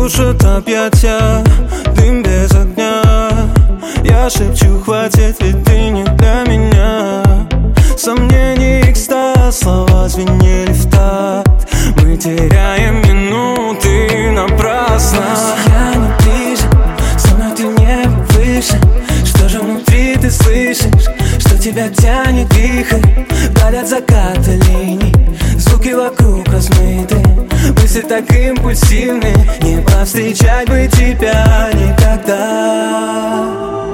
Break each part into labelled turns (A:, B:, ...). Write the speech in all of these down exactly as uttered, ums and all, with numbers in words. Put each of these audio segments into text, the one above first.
A: душат объятия, дым без огня. Я шепчу, хватит, ведь ты не для меня. Сомнений, экстаз, слова звенели в такт. Мы теряем минуты напрасно.
B: Я не ближе, со мной ты не выше. Что же внутри ты слышишь? Что тебя тянет вихрь? Парят закаты линий, звуки вокруг размыты. Мысли так импульсивны, не повстречать бы тебя никогда.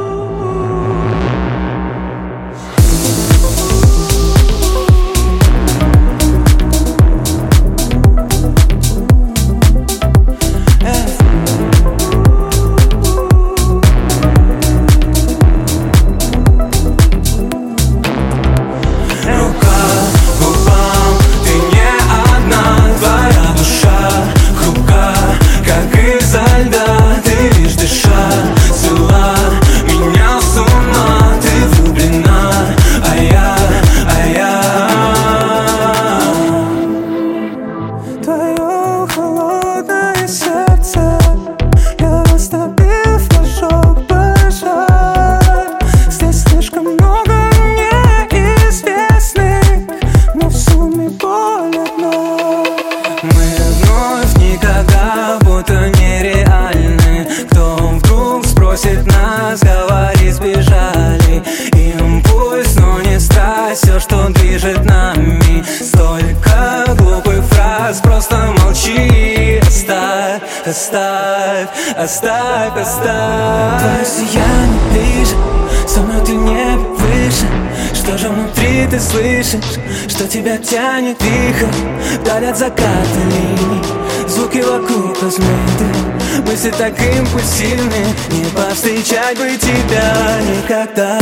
B: Твое холодное сердце я растопил флажок пожар. Здесь слишком много неизвестных, но в сумме боль одна. Мы вновь никогда будто нереальны. Кто вдруг спросит нас, говори, сбежали. Импульс, но не страсть, все, что движет нами. Столько глупых фраз, просто молчи. Оставь, оставь, оставь, оставь. Твое сияние ближе, со мной ты не выше. Что же внутри ты слышишь? Что тебя тянет вихрь? Горят закаты линий, звуки вокруг размыты. Мысли так импульсивны, не повстречать бы тебя никогда.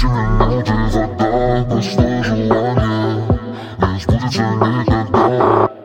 C: Простое желание не сбудется никогда.